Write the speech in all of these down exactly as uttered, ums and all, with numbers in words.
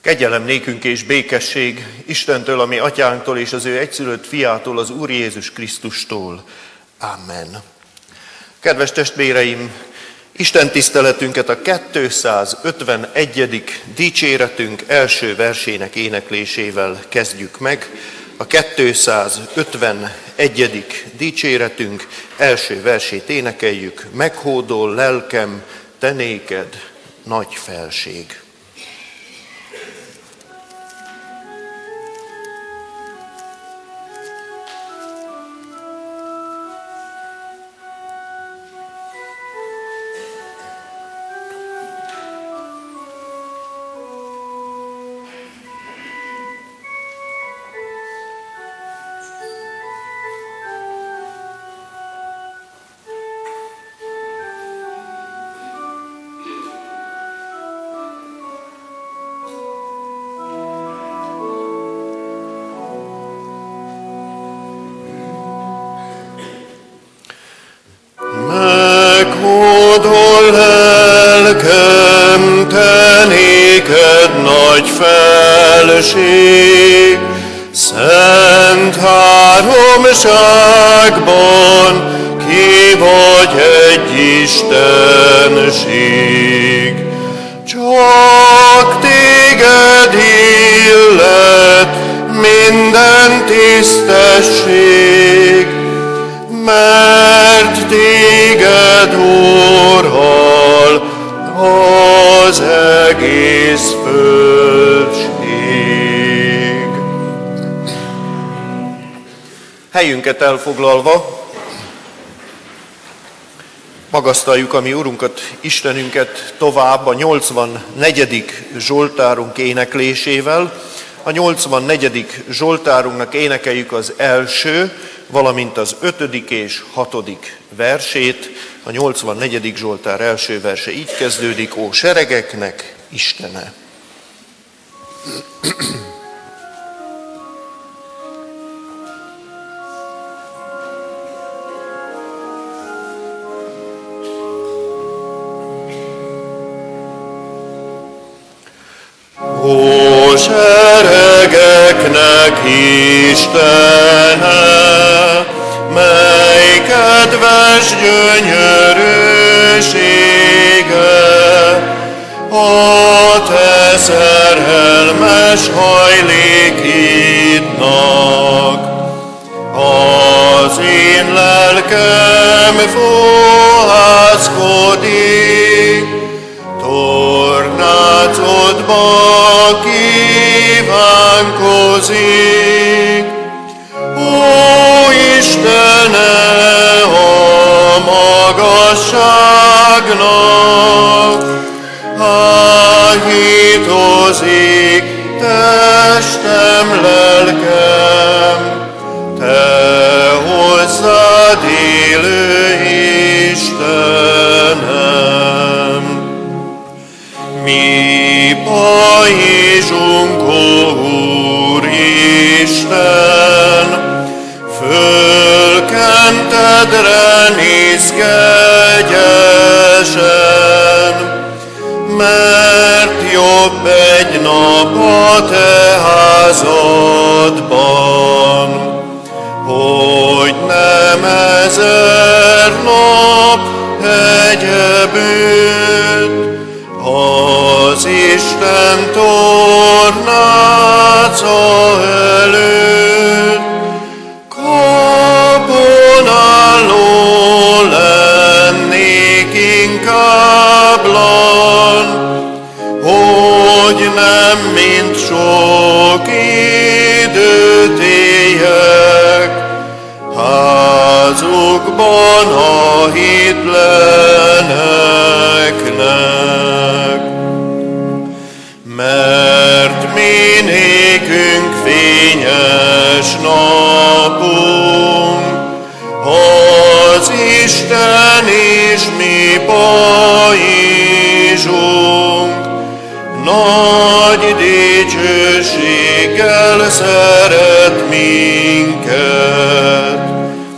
Kegyelem nékünk és békesség Istentől, a mi atyánktól és az ő egyszülött fiától, az Úr Jézus Krisztustól. Amen. Kedves testvéreim, Isten tiszteletünket a kétszázötvenegyedik dicséretünk első versének éneklésével kezdjük meg. A kétszázötvenegyedik dicséretünk első versét énekeljük. Meghódol lelkem, te néked nagy felség. Meghódol lelkem, te néked nagy felség, szent háromságban ki vagy egy istenség. Csak téged illet minden tisztesség, mert téged urral az egész földség. Helyünket elfoglalva magasztaljuk a mi Urunkat, Istenünket tovább a nyolcvannegyedik Zsoltárunk éneklésével. A nyolcvannegyedik Zsoltárunknak énekeljük az első, valamint az ötödik és hatodik versét. A nyolcvannegyedik Zsoltár első verse így kezdődik: Ó seregeknek Istene! Ó seregeknek Istene, mely kedves gyönyörűsége, a te szerelmes hajlékidnak. Az én lelkem fohászkodik, tornácodba kívánkozik. Ó Istene, a magasságnak áhítozik testem, lelkem, te hozzád élő Istenem. Mi pajzsunk, ó Úristen, fölkentedre néz kegyesen, mert jobb egy nap a te házadban, hogy nem ezer nap egyebütt az Isten tornáca előtt. Kapon álló lennék inkábblan, hogy nem mint sok időt éljek házukban a hitleneknek. Mert mi nékünk fényes napunk, az Isten is mi pajzsunk, nagy dicsőséggel szeret minket.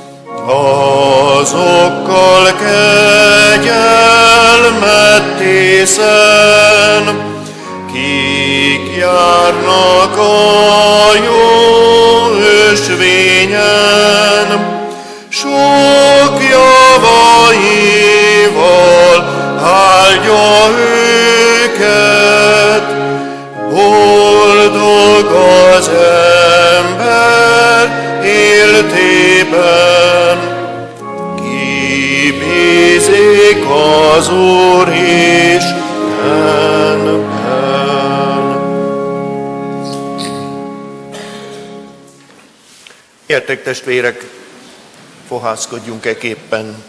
Azokkal kegyelmet tészen, kik kik járnak a jó ösvényen, sok javaival áldja őket. Boldog az ember életében, ki bízik az Úr Istenben. Értek, testvérek, fohászkodjunk eképpen.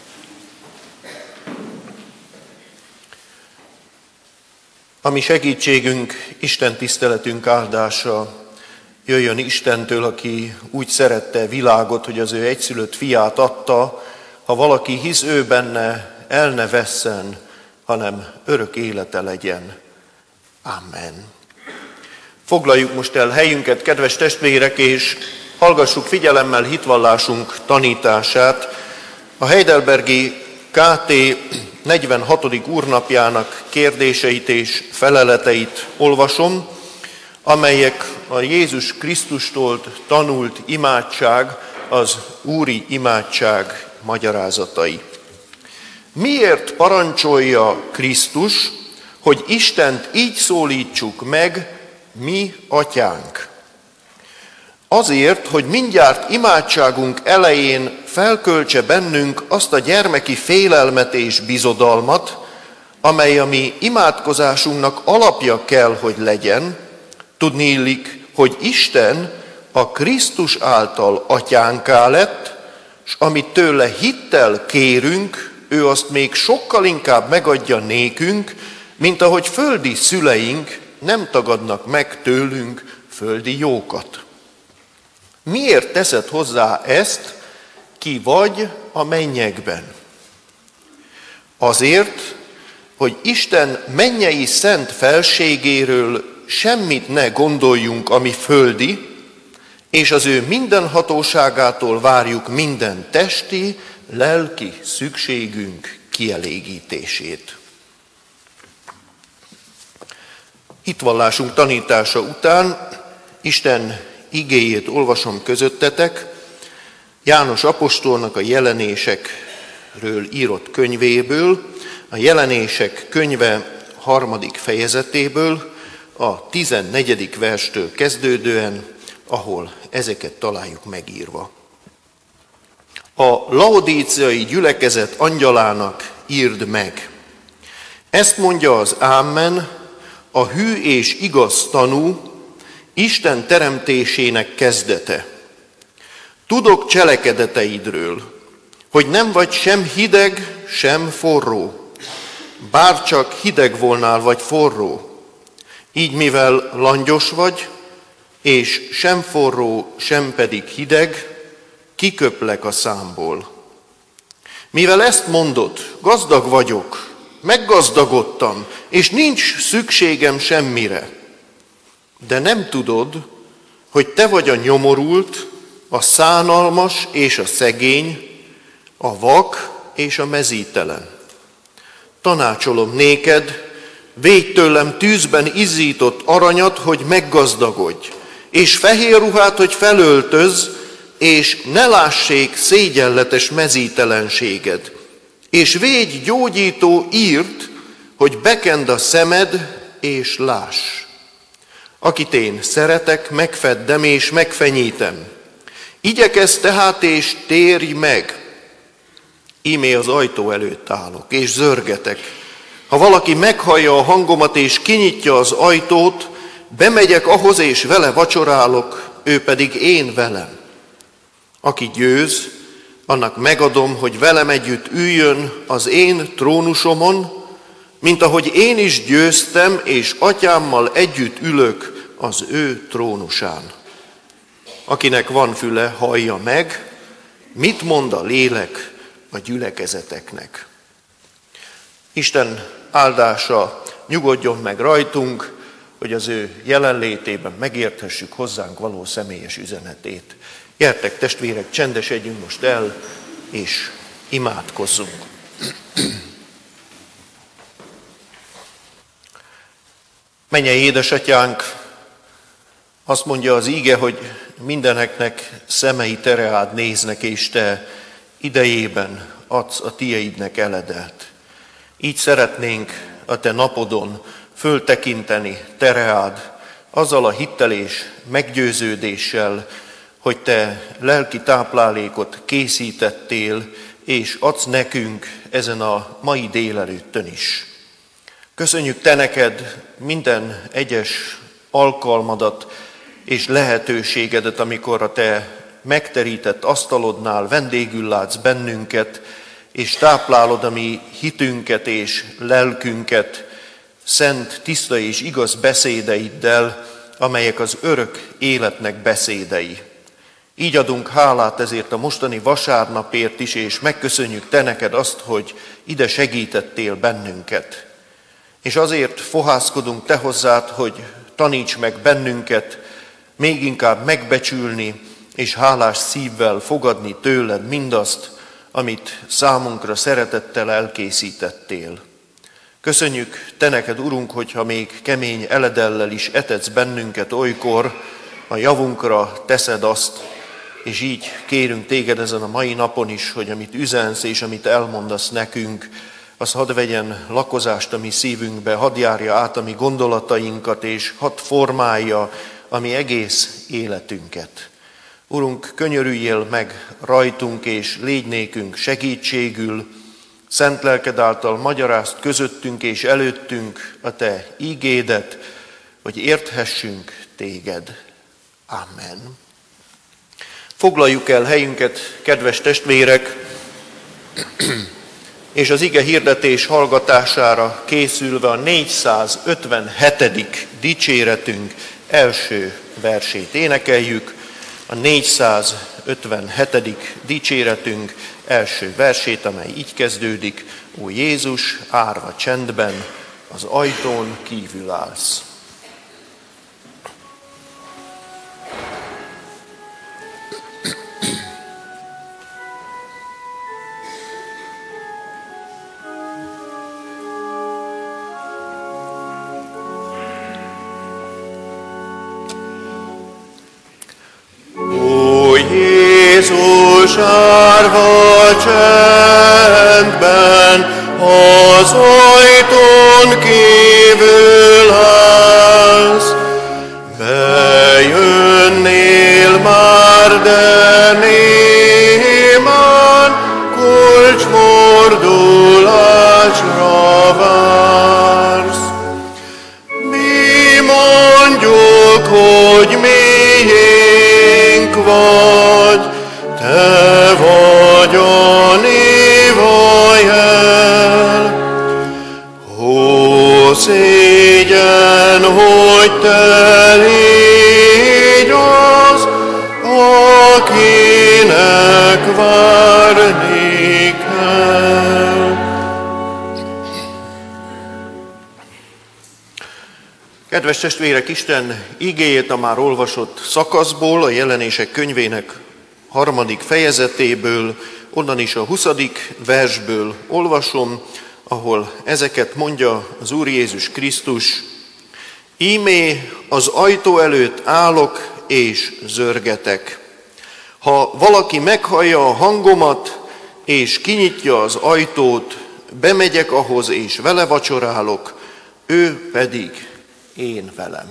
A mi segítségünk, Isten tiszteletünk áldása jöjjön Istentől, aki úgy szerette világot, hogy az ő egyszülött fiát adta, ha valaki hisz ő benne, el ne vesszen, hanem örök élete legyen. Amen. Foglaljuk most el helyünket, kedves testvérek, és hallgassuk figyelemmel hitvallásunk tanítását. A heidelbergi ká té negyvenhatodik úrnapjának kérdéseit és feleleteit olvasom, amelyek a Jézus Krisztustól tanult imádság, az úri imádság magyarázatai. Miért parancsolja Krisztus, hogy Istent így szólítsuk meg, mi atyánk? Azért, hogy mindjárt imádságunk elején felköltse bennünk azt a gyermeki félelmet és bizodalmat, amely a mi imádkozásunknak alapja kell, hogy legyen. Tudni illik, hogy Isten a Krisztus által atyánká lett, és amit tőle hittel kérünk, ő azt még sokkal inkább megadja nékünk, mint ahogy földi szüleink nem tagadnak meg tőlünk földi jókat. Miért teszed hozzá ezt, ki vagy a mennyekben? Azért, hogy Isten mennyei szent felségéről semmit ne gondoljunk, ami földi, és az ő mindenhatóságától várjuk minden testi, lelki szükségünk kielégítését. Hitvallásunk tanítása után Isten igéjét olvasom közöttetek, János apostolnak a Jelenésekről írott könyvéből, a Jelenések könyve harmadik fejezetéből, a tizennegyedik verstől kezdődően, ahol ezeket találjuk megírva. A laodíceai gyülekezet angyalának írd meg. Ezt mondja az Ámen, a hű és igaz tanú, Isten teremtésének kezdete. Tudok cselekedeteidről, hogy nem vagy sem hideg, sem forró. Bárcsak hideg volnál, vagy forró. Így mivel langyos vagy, és sem forró, sem pedig hideg, kiköplek a számból. Mivel ezt mondod, gazdag vagyok, meggazdagodtam, és nincs szükségem semmire. De nem tudod, hogy te vagy a nyomorult, a szánalmas és a szegény, a vak és a mezítelen. Tanácsolom néked, védj tőlem tűzben izzított aranyat, hogy meggazdagodj, és fehér ruhát, hogy felöltöz, és ne lássék szégyenletes mezítelenséged. És védj gyógyító írt, hogy bekend a szemed, és láss. Akit én szeretek, megfeddem és megfenyítem. Igyekezz tehát és térj meg. Ímé az ajtó előtt állok, és zörgetek. Ha valaki meghallja a hangomat, és kinyitja az ajtót, bemegyek ahhoz, és vele vacsorálok, ő pedig én velem. Aki győz, annak megadom, hogy velem együtt üljön az én trónusomon, mint ahogy én is győztem, és atyámmal együtt ülök az ő trónusán. Akinek van füle, hallja meg, mit mond a lélek a gyülekezeteknek. Isten áldása nyugodjon meg rajtunk, hogy az ő jelenlétében megérthessük hozzánk való személyes üzenetét. Gyertek, testvérek, csendesedjünk most el, és imádkozzunk. Mennyei édesatyánk, azt mondja az íge, hogy mindeneknek szemei tereád néznek, és te idejében adsz a tieidnek eledelt. Így szeretnénk a te napodon föltekinteni tereád, azzal a hittel és meggyőződéssel, hogy te lelki táplálékot készítettél, és adsz nekünk ezen a mai délelőttön is. Köszönjük te neked minden egyes alkalmadat és lehetőségedet, amikor a te megterített asztalodnál vendégül látsz bennünket, és táplálod a mi hitünket és lelkünket szent, tiszta és igaz beszédeiddel, amelyek az örök életnek beszédei. Így adunk hálát ezért a mostani vasárnapért is, és megköszönjük te neked azt, hogy ide segítettél bennünket. És azért fohászkodunk te hozzád, hogy taníts meg bennünket még inkább megbecsülni, és hálás szívvel fogadni tőled mindazt, amit számunkra szeretettel elkészítettél. Köszönjük te neked, Urunk, hogyha még kemény eledellel is etetsz bennünket olykor, a javunkra teszed azt, és így kérünk téged ezen a mai napon is, hogy amit üzensz és amit elmondasz nekünk, az hadd vegyen lakozást a mi szívünkbe, hadd járja át a mi gondolatainkat, és hadd formálja a mi egész életünket. Urunk, könyörüljél meg rajtunk, és légy nékünk segítségül, szent lelked által magyarázd közöttünk és előttünk a te ígédet, hogy érthessünk téged. Amen. Foglaljuk el helyünket, kedves testvérek, és az ige hirdetés hallgatására készülve a négyszázötvenhetedik dicséretünk első versét énekeljük. A négyszázötvenhetedik dicséretünk első versét, amely így kezdődik: Ó Jézus, árva csendben, az ajtón kívül állsz. Jézus, árva csendben, az ajtón kívül állsz. Bejönnél már, de némán kulcsmordulásra vársz. Mi mondjuk, hogy miénk vagy, te vagy a névajel. Ó, szégyen, hogy te légy az, akinek várni kell. Kedves testvérek, Isten igéjét a már olvasott szakaszból, a Jelenések könyvének harmadik fejezetéből, onnan is a huszadik versből olvasom, ahol ezeket mondja az Úr Jézus Krisztus: Íme az ajtó előtt állok és zörgetek. Ha valaki meghallja a hangomat és kinyitja az ajtót, bemegyek ahhoz és vele vacsorálok, ő pedig én velem.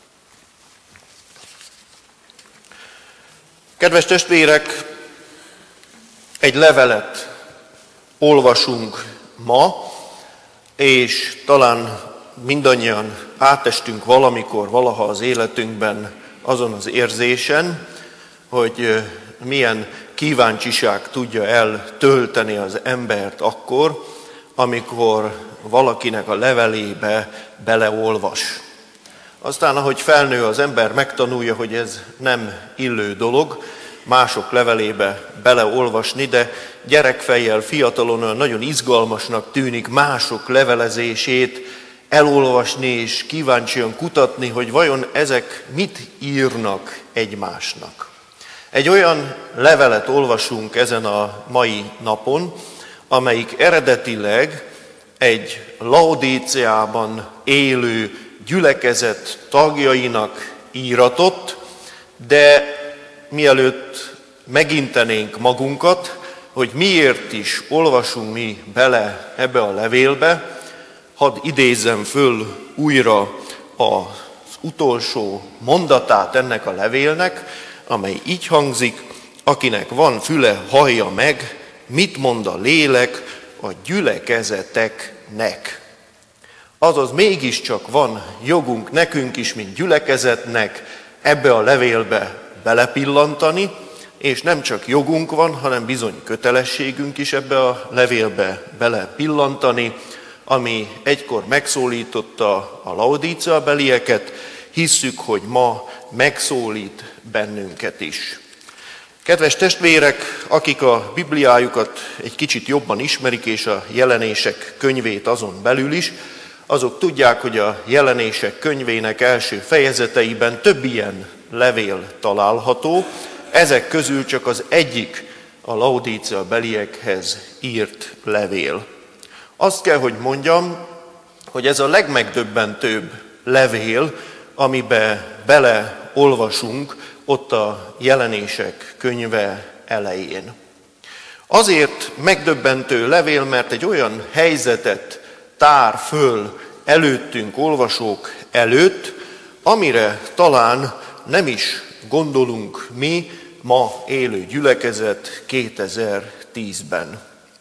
Kedves testvérek, egy levelet olvasunk ma, és talán mindannyian átestünk valamikor, valaha az életünkben azon az érzésen, hogy milyen kíváncsiság tudja eltölteni az embert akkor, amikor valakinek a levelébe beleolvas. Aztán, ahogy felnő az ember, megtanulja, hogy ez nem illő dolog mások levelébe beleolvasni, de gyerekfejjel, fiatalon olyan nagyon izgalmasnak tűnik mások levelezését elolvasni és kíváncsian kutatni, hogy vajon ezek mit írnak egymásnak. Egy olyan levelet olvasunk ezen a mai napon, amelyik eredetileg egy Laodíceában élő gyülekezet tagjainak íratott, de mielőtt megintenénk magunkat, hogy miért is olvasunk mi bele ebbe a levélbe, hadd idézzem föl újra az utolsó mondatát ennek a levélnek, amely így hangzik: akinek van füle, hallja meg, mit mond a lélek a gyülekezeteknek. Azaz mégiscsak van jogunk nekünk is, mint gyülekezetnek ebbe a levélbe belepillantani, és nem csak jogunk van, hanem bizony kötelességünk is ebbe a levélbe belepillantani, ami egykor megszólította a Laodícea belieket, hisszük, hogy ma megszólít bennünket is. Kedves testvérek, akik a Bibliájukat egy kicsit jobban ismerik, és a Jelenések könyvét azon belül is, azok tudják, hogy a Jelenések könyvének első fejezeteiben több ilyen levél található, ezek közül csak az egyik a Laodícea beliekhez írt levél. Azt kell, hogy mondjam, hogy ez a legmegdöbbentőbb levél, amiben beleolvasunk ott a Jelenések könyve elején. Azért megdöbbentő levél, mert egy olyan helyzetet tár föl előttünk, olvasók előtt, amire talán nem is gondolunk mi, ma élő gyülekezet kétezer-tízben.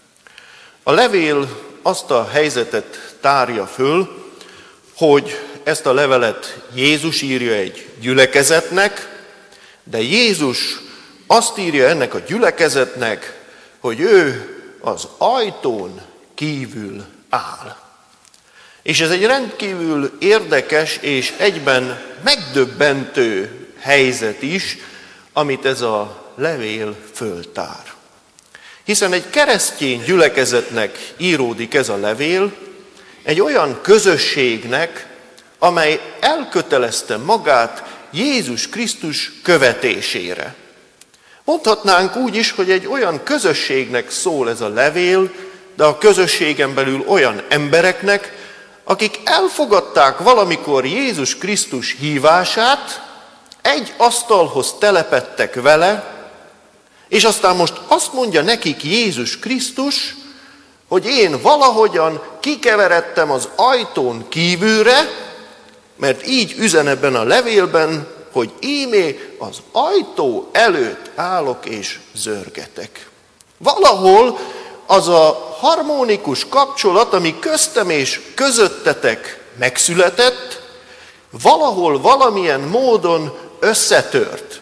A levél azt a helyzetet tárja föl, hogy ezt a levelet Jézus írja egy gyülekezetnek, de Jézus azt írja ennek a gyülekezetnek, hogy ő az ajtón kívül áll. És ez egy rendkívül érdekes és egyben megdöbbentő helyzet is, amit ez a levél föltár. Hiszen egy keresztény gyülekezetnek íródik ez a levél, egy olyan közösségnek, amely elkötelezte magát Jézus Krisztus követésére. Mondhatnánk úgy is, hogy egy olyan közösségnek szól ez a levél, de a közösségen belül olyan embereknek, akik elfogadták valamikor Jézus Krisztus hívását, egy asztalhoz telepedtek vele, és aztán most azt mondja nekik Jézus Krisztus, hogy én valahogyan kikeveredtem az ajtón kívülre, mert így üzen ebben a levélben, hogy ímé az ajtó előtt állok és zörgetek. Valahol az a harmonikus kapcsolat, ami köztem és közöttetek megszületett, valahol valamilyen módon összetört.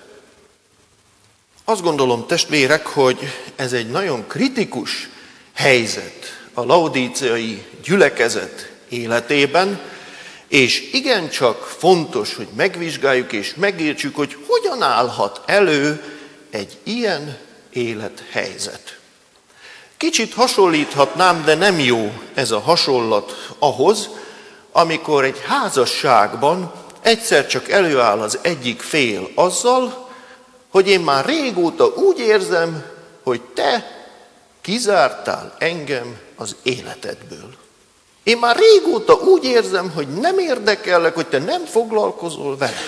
Azt gondolom, testvérek, hogy ez egy nagyon kritikus helyzet a laodíceai gyülekezet életében, és igencsak fontos, hogy megvizsgáljuk és megértsük, hogy hogyan állhat elő egy ilyen élethelyzet. Kicsit hasonlíthatnám, de nem jó ez a hasonlat ahhoz, amikor egy házasságban egyszer csak előáll az egyik fél azzal, hogy én már régóta úgy érzem, hogy te kizártál engem az életedből. Én már régóta úgy érzem, hogy nem érdekellek, hogy te nem foglalkozol vele.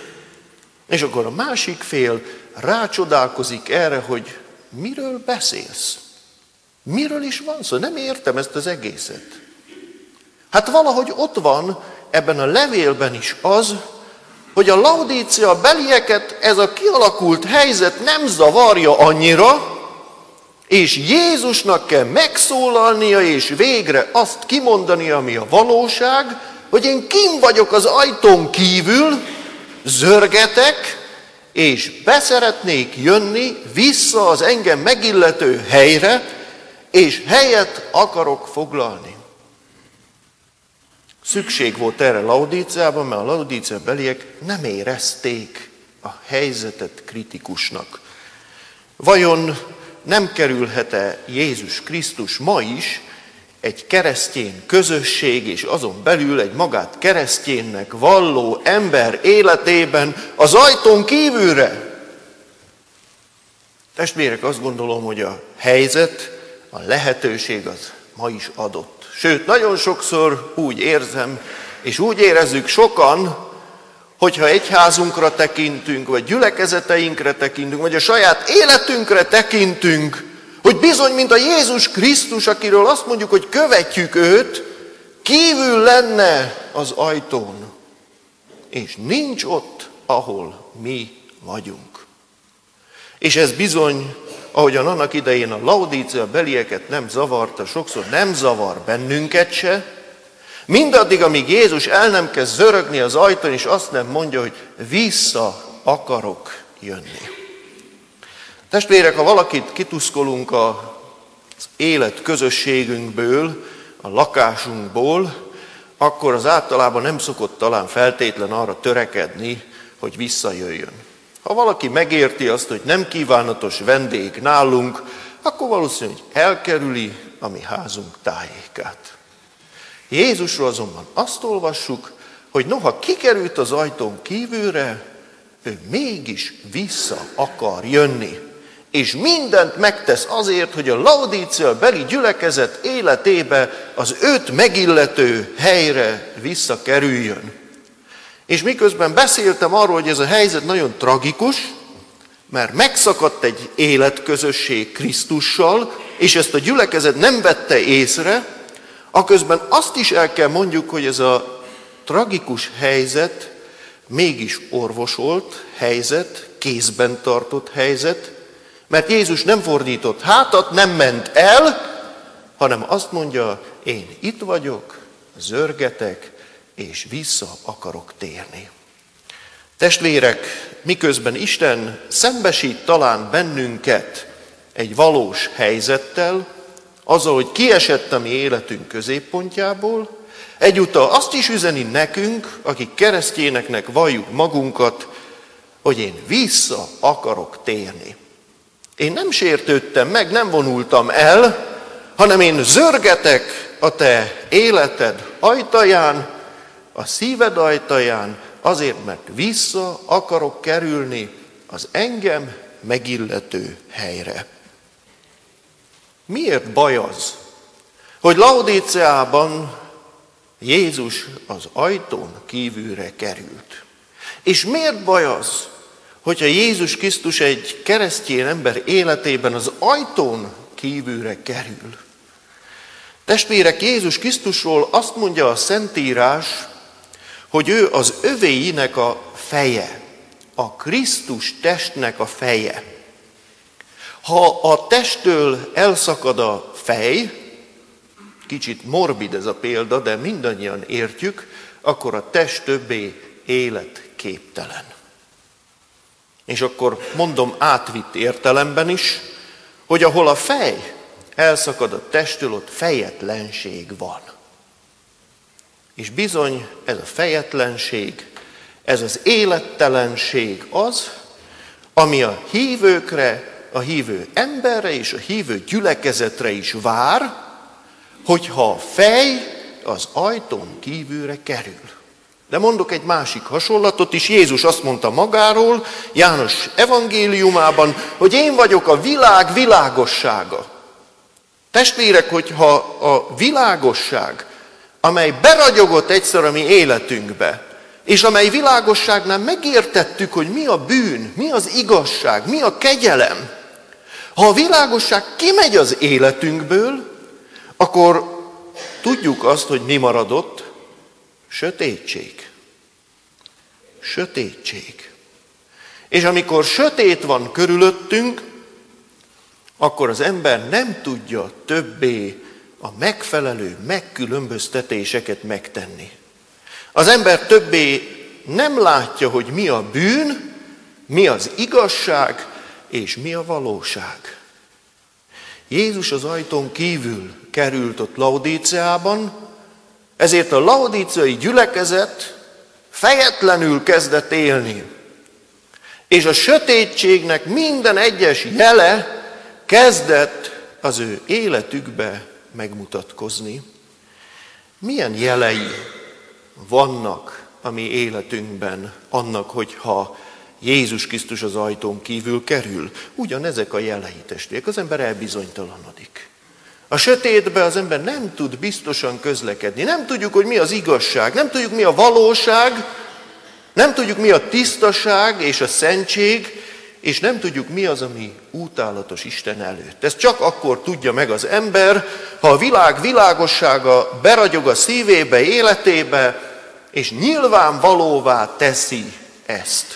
És akkor a másik fél rácsodálkozik erre, hogy miről beszélsz? Miről is van szó? Nem értem ezt az egészet. Hát valahogy ott van ebben a levélben is az, hogy a Laodícea belieket ez a kialakult helyzet nem zavarja annyira, és Jézusnak kell megszólalnia, és végre azt kimondania, ami a valóság, hogy én kinn vagyok az ajtón kívül, zörgetek, és beszeretnék jönni vissza az engem megillető helyre, és helyet akarok foglalni. Szükség volt erre Laodíceában, mert a Laodícea beliek nem érezték a helyzetet kritikusnak. Vajon nem kerülhet-e Jézus Krisztus ma is egy keresztény közösség, és azon belül egy magát kereszténynek valló ember életében az ajtón kívülre? Testvérek, azt gondolom, hogy a helyzet, a lehetőség az ma is adott. Sőt, nagyon sokszor úgy érzem, És úgy érezzük sokan, hogyha egyházunkra tekintünk, vagy gyülekezeteinkre tekintünk, vagy a saját életünkre tekintünk, hogy bizony, mint a Jézus Krisztus, akiről azt mondjuk, hogy követjük őt, kívül lenne az ajtón, és nincs ott, ahol mi vagyunk. És ez bizony, ahogyan annak idején a Laodícea belieket nem zavarta, sokszor nem zavar bennünket se, mindaddig, amíg Jézus el nem kezd zörögni az ajtón, és azt nem mondja, hogy vissza akarok jönni. Testvérek, ha valakit kituszkolunk az élet közösségünkből, a lakásunkból, akkor az általában nem szokott talán feltétlen arra törekedni, hogy visszajöjjön. Ha valaki megérti azt, hogy nem kívánatos vendég nálunk, akkor valószínűleg elkerüli a mi házunk tájékát. Jézusról azonban azt olvassuk, hogy noha kikerült az ajtón kívülre, ő mégis vissza akar jönni. És mindent megtesz azért, hogy a Laodícea beli gyülekezet életébe az őt megillető helyre visszakerüljön. És miközben beszéltem arról, hogy ez a helyzet nagyon tragikus, mert megszakadt egy életközösség Krisztussal, és ezt a gyülekezet nem vette észre, aközben azt is el kell mondjuk, hogy ez a tragikus helyzet mégis orvosolt helyzet, kézben tartott helyzet, mert Jézus nem fordított hátat, nem ment el, hanem azt mondja, én itt vagyok, zörgetek, és vissza akarok térni. Testvérek, miközben Isten szembesít talán bennünket egy valós helyzettel, azzal, hogy kiesett a mi életünk középpontjából, egyúttal azt is üzeni nekünk, akik keresztényeknek valljuk magunkat, hogy én vissza akarok térni. Én nem sértődtem meg, nem vonultam el, hanem én zörgetek a te életed ajtaján, a szíved ajtaján, azért, mert vissza akarok kerülni az engem megillető helyre. Miért baj az, hogy Laodíceában Jézus az ajtón kívülre került? És miért baj az, hogyha Jézus Krisztus egy keresztény ember életében az ajtón kívülre kerül? Testvérek, Jézus Krisztusról azt mondja a Szentírás, hogy ő az övéinek a feje, a Krisztus testnek a feje. Ha a testtől elszakad a fej, kicsit morbid ez a példa, de mindannyian értjük, akkor a test többé életképtelen. És akkor mondom átvitt értelemben is, hogy ahol a fej elszakad a testtől, ott fejetlenség van. És bizony ez a fejetlenség, ez az élettelenség az, ami a hívőkre, a hívő emberre és a hívő gyülekezetre is vár, hogyha a fej az ajtón kívülre kerül. De mondok egy másik hasonlatot is, Jézus azt mondta magáról, János evangéliumában, hogy én vagyok a világ világossága. Testvérek, hogyha a világosság, amely beragyogott egyszer a mi életünkbe, és amely világosságnál megértettük, hogy mi a bűn, mi az igazság, mi a kegyelem, ha a világosság kimegy az életünkből, akkor tudjuk azt, hogy mi maradott? Sötétség. Sötétség. És amikor sötét van körülöttünk, akkor az ember nem tudja többé a megfelelő megkülönböztetéseket megtenni. Az ember többé nem látja, hogy mi a bűn, mi az igazság, és mi a valóság. Jézus az ajtón kívül került ott Laodíceában, ezért a laodíceai gyülekezet fejetlenül kezdett élni. És a sötétségnek minden egyes jele kezdett az ő életükbe megmutatkozni. Milyen jelei vannak a mi életünkben annak, hogyha Jézus Krisztus az ajtón kívül kerül? Ugyanezek a jelei, testvérek, az ember elbizonytalanodik. A sötétben az ember nem tud biztosan közlekedni. Nem tudjuk, hogy mi az igazság, nem tudjuk, mi a valóság, nem tudjuk, mi a tisztaság és a szentség, és nem tudjuk, mi az, ami útállatos Isten előtt. Ezt csak akkor tudja meg az ember, ha a világ világossága beragyog a szívébe, életébe, és nyilvánvalóvá teszi ezt.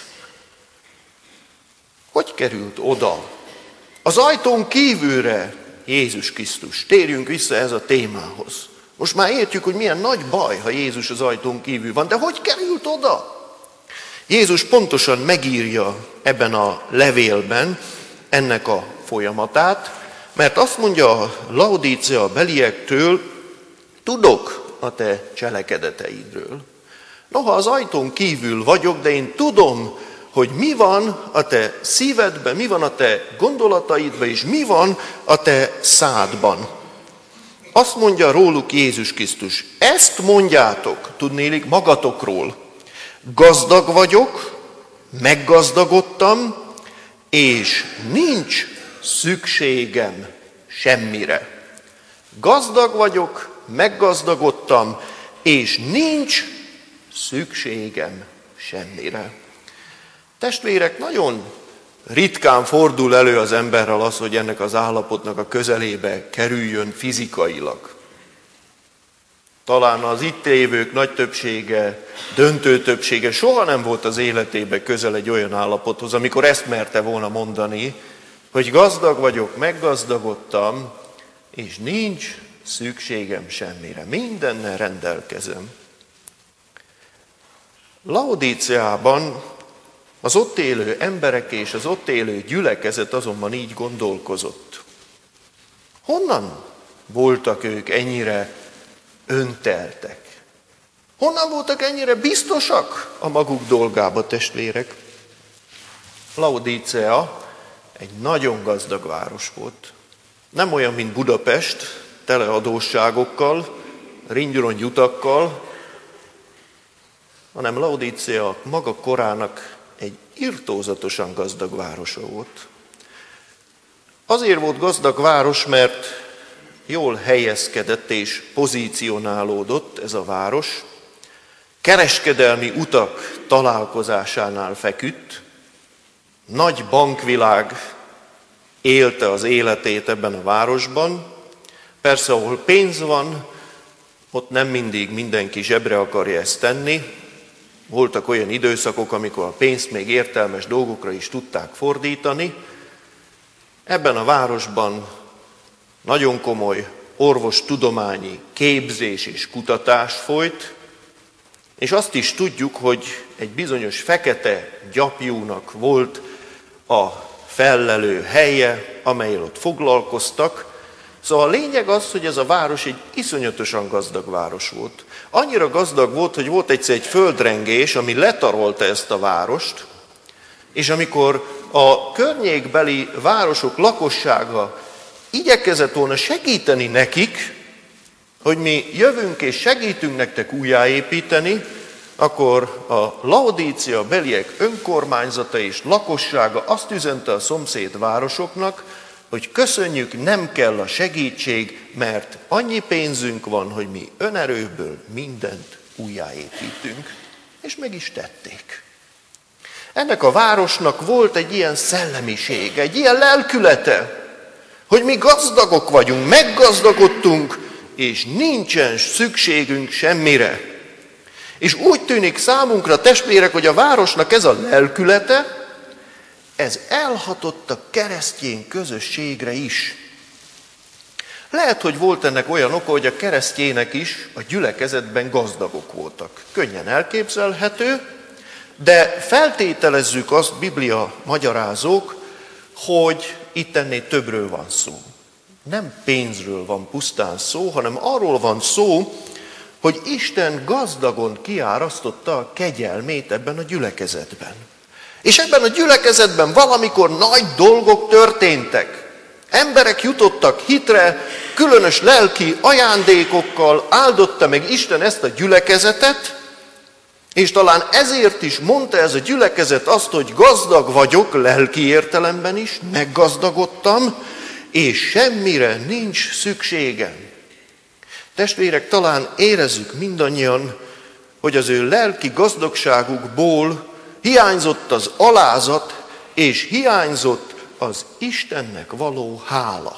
Hogy került oda? Az ajtón kívülre Jézus Krisztus. Térjünk vissza ez a témához. Most már értjük, hogy milyen nagy baj, ha Jézus az ajtón kívül van, de hogy került oda? Jézus pontosan megírja ebben a levélben ennek a folyamatát, mert azt mondja a Laodícea beliektől, tudok a te cselekedeteidről. Noha az ajtón kívül vagyok, de én tudom, hogy mi van a te szívedben, mi van a te gondolataidban, és mi van a te szádban. Azt mondja róluk Jézus Krisztus, ezt mondjátok, tudnélik magatokról, gazdag vagyok, meggazdagodtam, és nincs szükségem semmire. Gazdag vagyok, meggazdagodtam, és nincs szükségem semmire. Testvérek, nagyon ritkán fordul elő az emberrel az, hogy ennek az állapotnak a közelébe kerüljön fizikailag. Talán az itt lévők nagy többsége, döntő többsége soha nem volt az életében közel egy olyan állapothoz, amikor ezt merte volna mondani, hogy gazdag vagyok, meggazdagodtam, és nincs szükségem semmire. Mindennel rendelkezem. Laodíceában az ott élő emberek és az ott élő gyülekezet azonban így gondolkozott. Honnan voltak ők ennyire önteltek? Honnan voltak ennyire biztosak a maguk dolgába, testvérek? Laodícea egy nagyon gazdag város volt. Nem olyan, mint Budapest, tele adósságokkal, ringyrongy utakkal, hanem Laodícea maga korának egy irtózatosan gazdag városa volt. Azért volt gazdag város, mert jól helyezkedett és pozícionálódott ez a város. Kereskedelmi utak találkozásánál feküdt. Nagy bankvilág élte az életét ebben a városban. Persze, ahol pénz van, ott nem mindig mindenki zsebre akarja ezt tenni. Voltak olyan időszakok, amikor a pénzt még értelmes dolgokra is tudták fordítani. Ebben a városban nagyon komoly orvostudományi képzés és kutatás folyt, és azt is tudjuk, hogy egy bizonyos fekete gyapjúnak volt a fellelő helye, amellyel ott foglalkoztak. Szóval a lényeg az, hogy ez a város egy iszonyatosan gazdag város volt. Annyira gazdag volt, hogy volt egyszer egy földrengés, ami letarolta ezt a várost, és amikor a környékbeli városok lakossága igyekezett volna segíteni nekik, hogy mi jövünk és segítünk nektek újjáépíteni, akkor a Laodícea beliek önkormányzata és lakossága azt üzente a szomszéd városoknak, hogy köszönjük, nem kell a segítség, mert annyi pénzünk van, hogy mi önerőből mindent újjáépítünk. És meg is tették. Ennek a városnak volt egy ilyen szellemiség, egy ilyen lelkülete, hogy mi gazdagok vagyunk, meggazdagodtunk, és nincsen szükségünk semmire. És úgy tűnik számunkra, testvérek, hogy a városnak ez a lelkülete, ez elhatott a keresztény közösségre is. Lehet, hogy volt ennek olyan oka, hogy a keresztjének is a gyülekezetben gazdagok voltak. Könnyen elképzelhető, de feltételezzük azt, Biblia magyarázók, hogy itt ennél többről van szó. Nem pénzről van pusztán szó, hanem arról van szó, hogy Isten gazdagon kiárasztotta a kegyelmét ebben a gyülekezetben. És ebben a gyülekezetben valamikor nagy dolgok történtek. Emberek jutottak hitre, különös lelki ajándékokkal áldotta meg Isten ezt a gyülekezetet, és talán ezért is mondta ez a gyülekezet azt, hogy gazdag vagyok lelki értelemben is, meggazdagodtam, és semmire nincs szükségem. Testvérek, talán érezzük mindannyian, hogy az ő lelki gazdagságukból hiányzott az alázat, és hiányzott az Istennek való hála.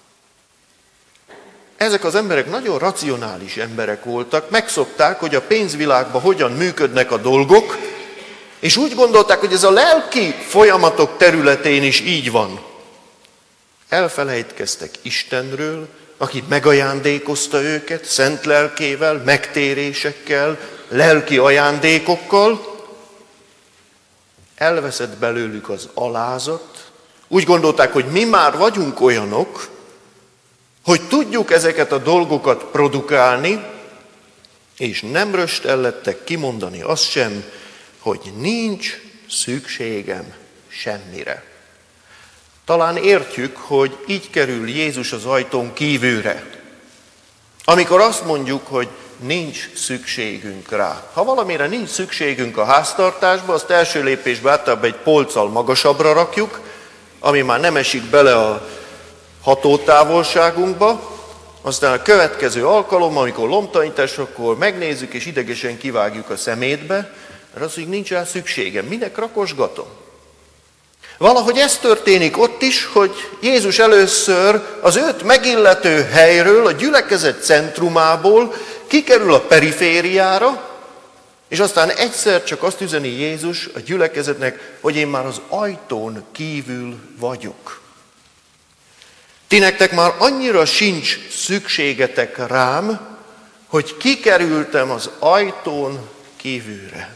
Ezek az emberek nagyon racionális emberek voltak, megszokták, hogy a pénzvilágban hogyan működnek a dolgok, és úgy gondolták, hogy ez a lelki folyamatok területén is így van. Elfelejtkeztek Istenről, aki megajándékozta őket szent lelkével, megtérésekkel, lelki ajándékokkal. Elveszett belőlük az alázat. Úgy gondolták, hogy mi már vagyunk olyanok, hogy tudjuk ezeket a dolgokat produkálni, és nem röstellettek kimondani azt sem, hogy nincs szükségem semmire. Talán értjük, hogy így kerül Jézus az ajtón kívülre. Amikor azt mondjuk, hogy nincs szükségünk rá. Ha valamire nincs szükségünk a háztartásba, azt első lépésben általában egy polccal magasabbra rakjuk, ami már nem esik bele a hatótávolságunkba, aztán a következő alkalom, amikor lomtalanítás, akkor megnézzük és idegesen kivágjuk a szemétbe, mert az, hogy nincs rá szükségem, minek rakosgatom? Valahogy ez történik ott is, hogy Jézus először az őt megillető helyről, a gyülekezet centrumából kikerül a perifériára, és aztán egyszer csak azt üzeni Jézus a gyülekezetnek, hogy én már az ajtón kívül vagyok. Ti nektek már annyira sincs szükségetek rám, hogy kikerültem az ajtón kívülre.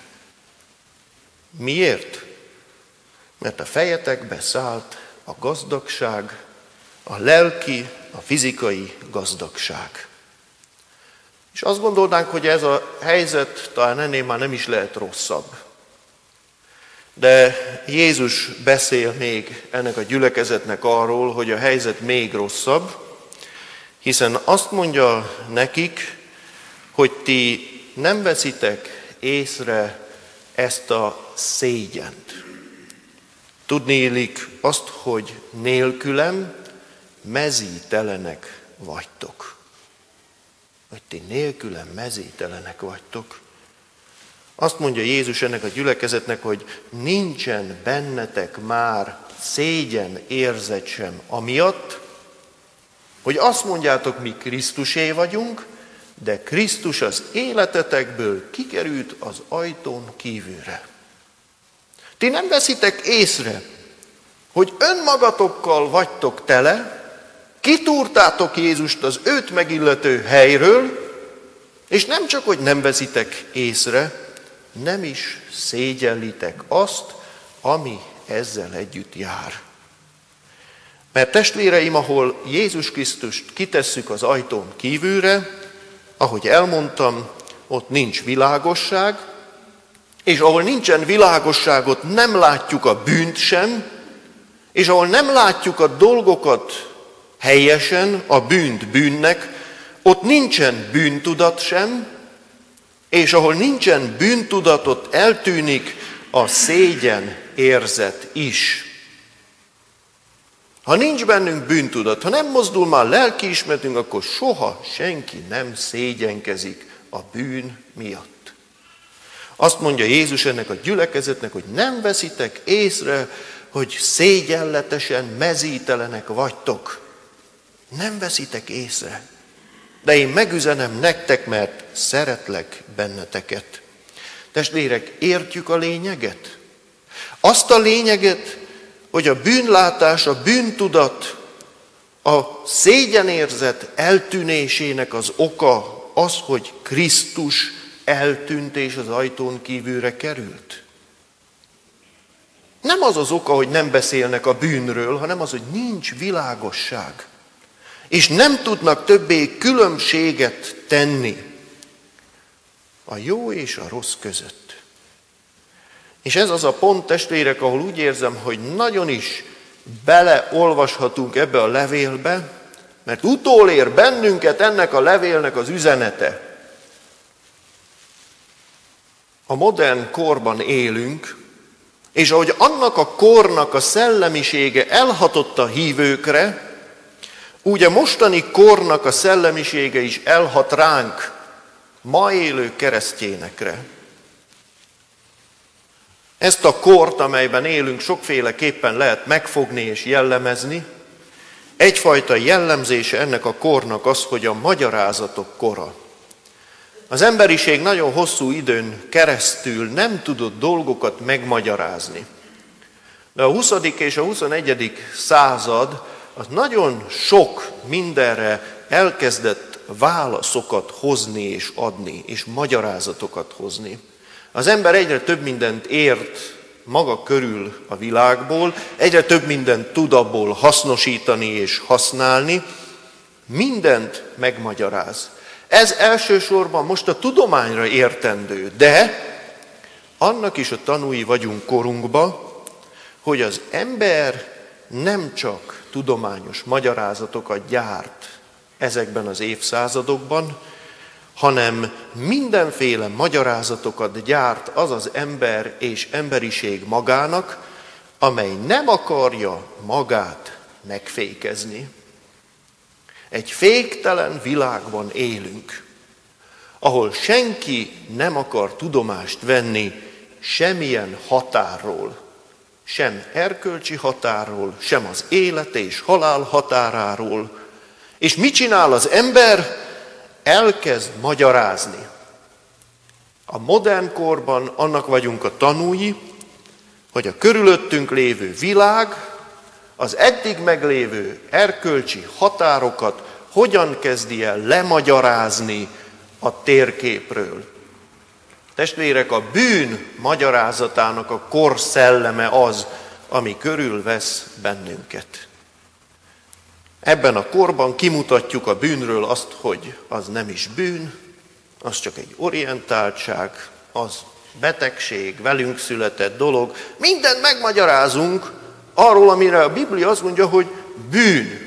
Miért? Mert a fejetekbe szállt a gazdagság, a lelki, a fizikai gazdagság. És azt gondolnánk, hogy ez a helyzet talán ennél már nem is lehet rosszabb. De Jézus beszél még ennek a gyülekezetnek arról, hogy a helyzet még rosszabb, hiszen azt mondja nekik, hogy ti nem veszitek észre ezt a szégyent. Tudnélik azt, hogy nélkülem mezítelenek vagytok. Hogy ti nélkülem mezítelenek vagytok. Azt mondja Jézus ennek a gyülekezetnek, hogy nincsen bennetek már szégyen érzet sem amiatt, hogy azt mondjátok, mi Krisztusé vagyunk, de Krisztus az életetekből kikerült az ajtón kívülre. Ti nem veszitek észre, hogy önmagatokkal vagytok tele, kitúrtátok Jézust az őt megillető helyről, és nem csak, hogy nem veszitek észre, nem is szégyellitek azt, ami ezzel együtt jár. Mert testvéreim, ahol Jézus Krisztust kitesszük az ajtón kívülre, ahogy elmondtam, ott nincs világosság, és ahol nincsen világosságot, nem látjuk a bűnt sem, és ahol nem látjuk a dolgokat helyesen, a bűnt bűnnek, ott nincsen bűntudat sem, és ahol nincsen bűntudat, ott eltűnik a szégyen érzet is. Ha nincs bennünk bűntudat, ha nem mozdul már lelkiismeretünk, akkor soha senki nem szégyenkezik a bűn miatt. Azt mondja Jézus ennek a gyülekezetnek, hogy nem veszitek észre, hogy szégyenletesen mezítelenek vagytok. Nem veszitek észre. De én megüzenem nektek, mert szeretlek benneteket. Testvérek, értjük a lényeget? Azt a lényeget, hogy a bűnlátás, a bűntudat, a szégyenérzet eltűnésének az oka az, hogy Krisztus eltűnt és az ajtón kívülre került. Nem az az oka, hogy nem beszélnek a bűnről, hanem az, hogy nincs világosság. És nem tudnak többé különbséget tenni a jó és a rossz között. És ez az a pont, testvérek, ahol úgy érzem, hogy nagyon is beleolvashatunk ebbe a levélbe, mert utolér bennünket ennek a levélnek az üzenete. A modern korban élünk, és ahogy annak a kornak a szellemisége elhatott a hívőkre, Úgy a mostani kornak a szellemisége is elhat ránk, ma élő keresztényekre. Ezt a kort, amelyben élünk, sokféleképpen lehet megfogni és jellemezni. Egyfajta jellemzése ennek a kornak az, hogy a magyarázatok kora. Az emberiség nagyon hosszú időn keresztül nem tudott dolgokat megmagyarázni. De a huszadik és a huszonegyedik század az nagyon sok mindenre elkezdett válaszokat hozni és adni, és magyarázatokat hozni. Az ember egyre több mindent ért maga körül a világból, egyre több mindent tud abból hasznosítani és használni, mindent megmagyaráz. Ez elsősorban most a tudományra értendő, de annak is a tanúi vagyunk korunkban, hogy az ember nem csak tudományos magyarázatokat gyárt ezekben az évszázadokban, hanem mindenféle magyarázatokat gyárt az az ember és emberiség magának, amely nem akarja magát megfékezni. Egy féktelen világban élünk, ahol senki nem akar tudomást venni semmilyen határról, sem erkölcsi határról, sem az élet és halál határáról. És mit csinál az ember? Elkezd magyarázni. A modern korban annak vagyunk a tanúi, hogy a körülöttünk lévő világ az eddig meglévő erkölcsi határokat hogyan kezdi el lemagyarázni a térképről. Testvérek, a bűn magyarázatának a korszelleme az, ami körülvesz bennünket. Ebben a korban kimutatjuk a bűnről azt, hogy az nem is bűn, az csak egy orientáltság, az betegség, velünk született dolog. Mindent megmagyarázunk arról, amire a Biblia azt mondja, hogy bűn.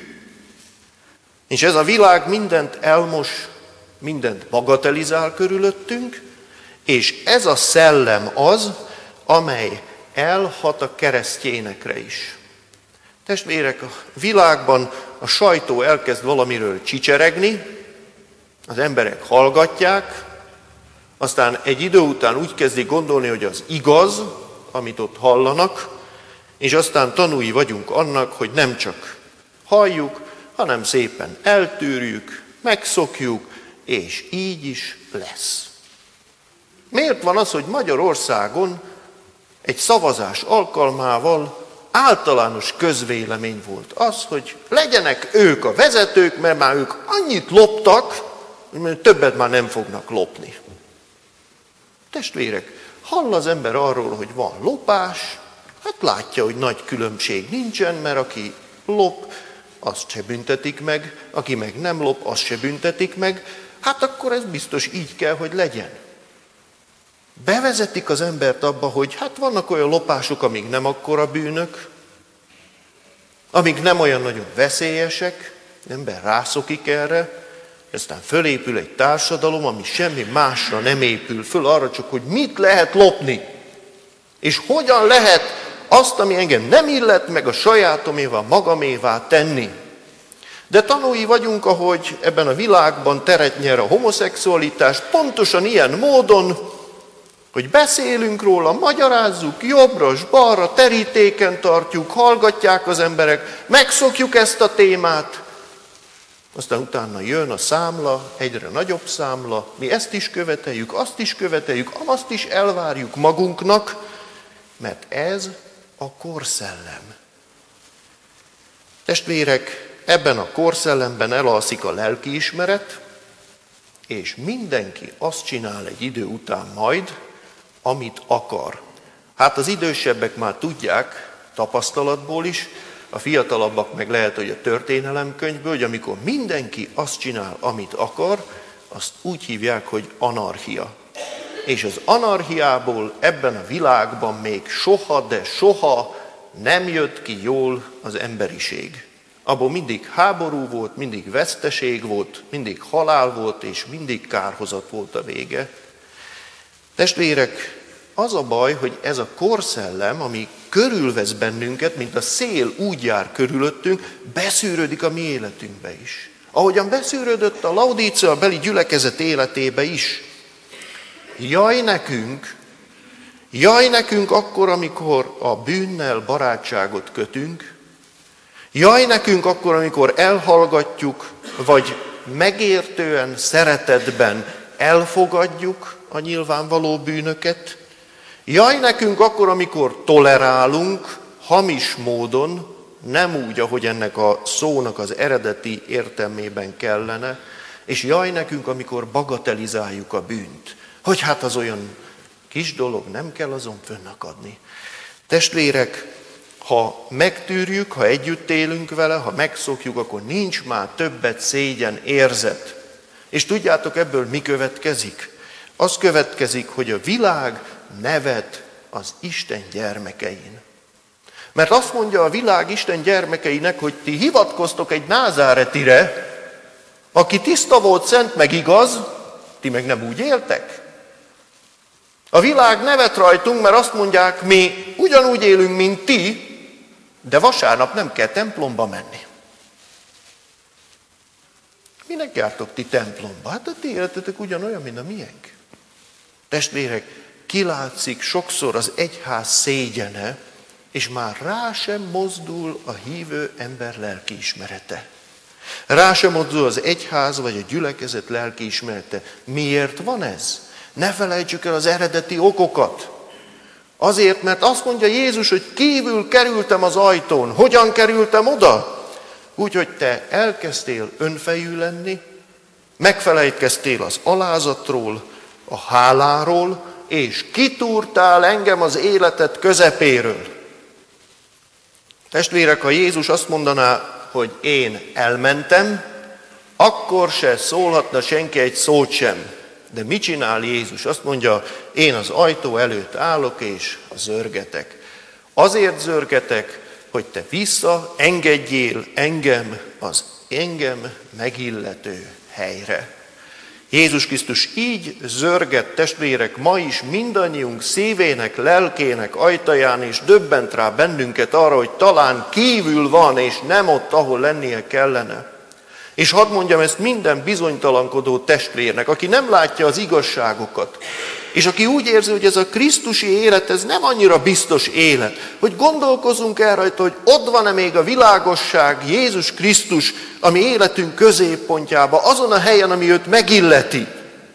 És ez a világ mindent elmos, mindent bagatelizál körülöttünk, és ez a szellem az, amely elhat a keresztényekre is. Testvérek, a világban a sajtó elkezd valamiről csicseregni, az emberek hallgatják, aztán egy idő után úgy kezdik gondolni, hogy az igaz, amit ott hallanak, és aztán tanúi vagyunk annak, hogy nem csak halljuk, hanem szépen eltűrjük, megszokjuk, és így is lesz. Miért van az, hogy Magyarországon egy szavazás alkalmával általános közvélemény volt az, hogy legyenek ők a vezetők, mert már ők annyit loptak, hogy többet már nem fognak lopni. Testvérek, hall az ember arról, hogy van lopás, hát látja, hogy nagy különbség nincsen, mert aki lop, azt se büntetik meg, aki meg nem lop, azt se büntetik meg, hát akkor ez biztos így kell, hogy legyen. Bevezetik az embert abba, hogy hát vannak olyan lopások, amik nem akkora bűnök, amik nem olyan nagyon veszélyesek, az ember rászokik erre, aztán fölépül egy társadalom, ami semmi másra nem épül föl, arra csak, hogy mit lehet lopni, és hogyan lehet azt, ami engem nem illet, meg a sajátomévá, magamévá tenni. De tanúi vagyunk, ahogy ebben a világban teret nyer a homoszexualitás, pontosan ilyen módon, hogy beszélünk róla, magyarázzuk, jobbra s balra, terítéken tartjuk, hallgatják az emberek, megszokjuk ezt a témát, aztán utána jön a számla, egyre nagyobb számla, mi ezt is követeljük, azt is követeljük, azt is elvárjuk magunknak, mert ez a korszellem. Testvérek, ebben a korszellemben elalszik a lelkiismeret, és mindenki azt csinál egy idő után majd, amit akar. Hát az idősebbek már tudják, tapasztalatból is, a fiatalabbak meg lehet, hogy a történelemkönyvből, hogy amikor mindenki azt csinál, amit akar, azt úgy hívják, hogy anarchia. És az anarchiából ebben a világban még soha, de soha nem jött ki jól az emberiség. Abból mindig háború volt, mindig veszteség volt, mindig halál volt, és mindig kárhozat volt a vége. Testvérek, az a baj, hogy ez a korszellem, ami körülvesz bennünket, mint a szél úgy jár körülöttünk, beszűrődik a mi életünkbe is. Ahogyan beszűrődött a Laodícea beli gyülekezet életébe is. Jaj nekünk, jaj nekünk akkor, amikor a bűnnel barátságot kötünk, jaj nekünk akkor, amikor elhallgatjuk, vagy megértően, szeretetben elfogadjuk a nyilvánvaló bűnöket, jaj nekünk akkor, amikor tolerálunk hamis módon, nem úgy, ahogy ennek a szónak az eredeti értelmében kellene, és jaj nekünk, amikor bagatelizáljuk a bűnt, hogy hát az olyan kis dolog, nem kell azon fönnakadni. Testvérek, ha megtűrjük, ha együtt élünk vele, ha megszokjuk, akkor nincs már többet szégyen érzet. És tudjátok, ebből mi következik? Az következik, hogy a világ nevet az Isten gyermekein. Mert azt mondja a világ Isten gyermekeinek, hogy ti hivatkoztok egy názáretire, aki tiszta volt, szent, meg igaz, ti meg nem úgy éltek. A világ nevet rajtunk, mert azt mondják, mi ugyanúgy élünk, mint ti, de vasárnap nem kell templomba menni. Minek jártok ti templomba? Hát a ti életetek ugyanolyan, mint a miénk. Testvérek, kilátszik sokszor az egyház szégyene, és már rá sem mozdul a hívő ember lelkiismerete. Rá sem mozdul az egyház vagy a gyülekezet lelkiismerete. Miért van ez? Ne felejtsük el az eredeti okokat. Azért, mert azt mondja Jézus, hogy kívül kerültem az ajtón. Hogyan kerültem oda? Úgy, hogy te elkezdtél önfejű lenni, megfelejtkeztél az alázatról, a háláról, és kitúrtál engem az életed közepéről. Testvérek, ha Jézus azt mondaná, hogy én elmentem, akkor se szólhatna senki egy szót sem. De mit csinál Jézus? Azt mondja, én az ajtó előtt állok és zörgetek. Azért zörgetek, hogy te vissza engedjél engem az engem megillető helyre. Jézus Krisztus így zörget, testvérek, ma is mindannyiunk szívének, lelkének ajtaján, és döbbent rá bennünket arra, hogy talán kívül van, és nem ott, ahol lennie kellene. És hadd mondjam ezt minden bizonytalankodó testvérnek, aki nem látja az igazságokat, és aki úgy érzi, hogy ez a krisztusi élet, ez nem annyira biztos élet, hogy gondolkozunk el rajta, hogy ott van-e még a világosság, Jézus Krisztus, ami életünk középpontjába, azon a helyen, ami őt megilleti.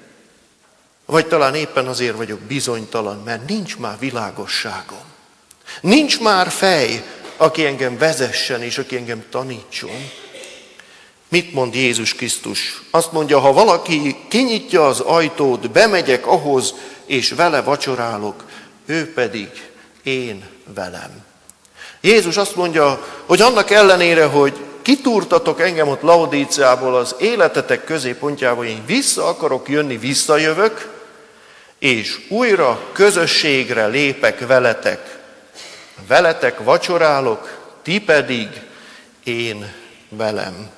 Vagy talán éppen azért vagyok bizonytalan, mert nincs már világosságom. Nincs már fej, aki engem vezessen, és aki engem tanítson. Mit mond Jézus Krisztus? Azt mondja, ha valaki kinyitja az ajtót, bemegyek ahhoz, és vele vacsorálok, ő pedig én velem. Jézus azt mondja, hogy annak ellenére, hogy kitúrtatok engem ott Laodíceából az életetek középpontjába, én vissza akarok jönni, visszajövök, és újra közösségre lépek veletek. Veletek vacsorálok, ti pedig én velem.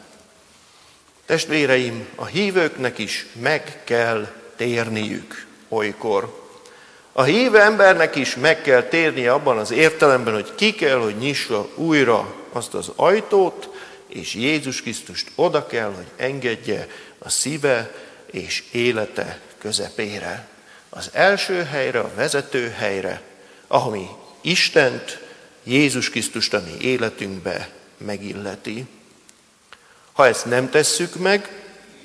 Testvéreim, a hívőknek is meg kell térniük olykor. A hívő embernek is meg kell térnie abban az értelemben, hogy ki kell, hogy nyissa újra azt az ajtót, és Jézus Krisztust oda kell, hogy engedje a szíve és élete közepére. Az első helyre, a vezető helyre, ami Istent, Jézus Krisztust a mi életünkbe megilleti. Ha ezt nem tesszük meg,